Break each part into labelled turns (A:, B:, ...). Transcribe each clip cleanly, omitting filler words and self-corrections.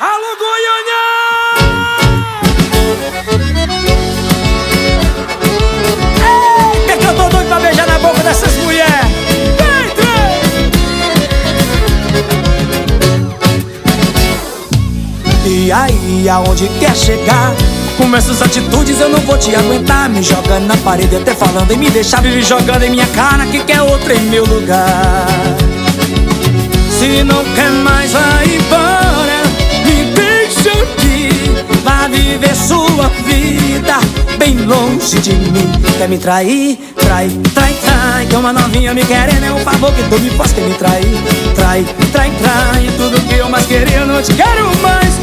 A: Alô, Goiânia! Eita, que eu tô doido pra beijar na boca dessas mulheres. E aí, aonde quer chegar? Com essas atitudes eu não vou te aguentar. Me jogando na parede, até falando em me deixar, vive jogando em minha cara que quer outra em meu lugar. Se não quer mais, vai embora, me deixa aqui. Vá viver sua vida bem longe de mim. Quer me trair? Trai, trai, trai. Que uma novinha me querendo é um favor que tu me faz. Quer me trair? Trai, trai, trai. Tudo que eu mais queria eu não te quero mais.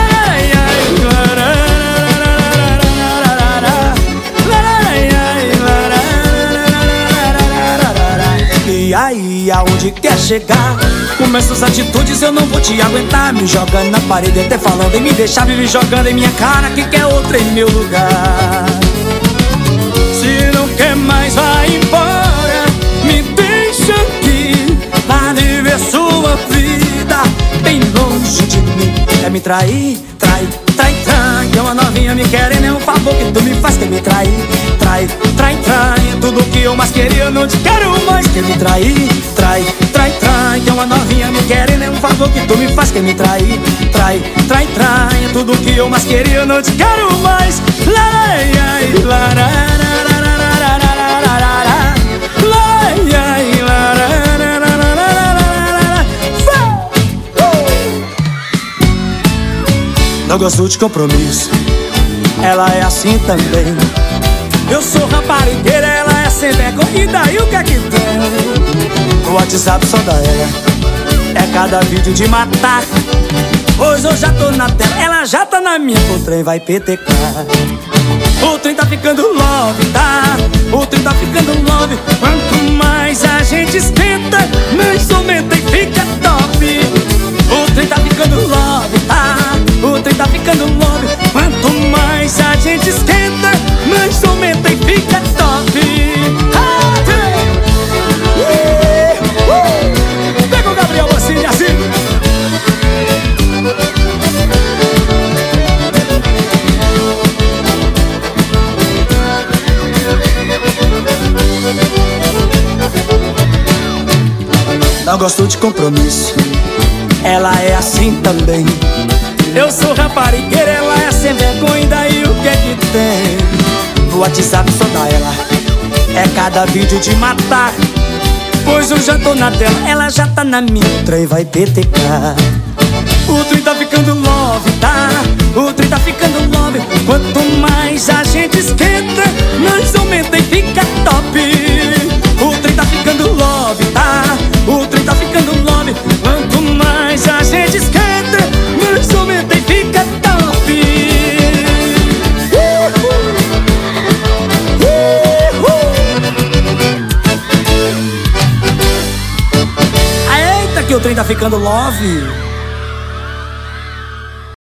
A: E aí, aonde quer chegar? Com essas atitudes eu não vou te aguentar. Me jogando na parede, até falando em me deixar, vive jogando em minha cara que quer outra em meu lugar. Se não quer mais, vai embora, me deixa aqui. Vá viver sua vida bem longe de mim. Quer me trair? Trai, trai, trai. Que uma novinha me querendo é um favor que tu me faz. Quer me trair? Trai, trai, trai. Tudo que eu mais queria eu não te quero mais. Quer me trair? Trai, trai, trai. Que uma novinha me querendo é um favor que tu me faz. Quer me trair? Trai, trai, trai. Tudo que eu mais queria eu não te quero mais. Não gosto de compromisso, ela é assim também. Eu sou raparigueira, ela é sem vergonha. E daí o que é que tem? O WhatsApp só da ela é cada vídeo de matar. Hoje eu já tô na tela, ela já tá na minha. O trem vai PTK. O trem tá ficando love, tá? O trem tá ficando love. Quanto mais a gente esquenta, mais aumenta e fica top. O trem tá ficando love, tá? O trem tá ficando love. Quanto mais a gente esquenta, mais aumenta e fica top. Pega o Gabriel assim, assim. Não gosto de compromisso, ela é assim também. Eu sou raparigueira, ela é sem vergonha. E daí o que é que tem? No WhatsApp só dá ela é cada vídeo de matar. Pois eu já tô na tela, ela já tá na minha. O trem vai PTK. O trem tá ficando love, tá? O trem tá ficando love. Quanto mais a gente esquenta, mais aumenta e fica top. O trem tá ficando love, tá? O trem tá ficando love. Quanto mais a gente esquenta, mais aumenta e fica top. Eita, que o trem tá ficando love.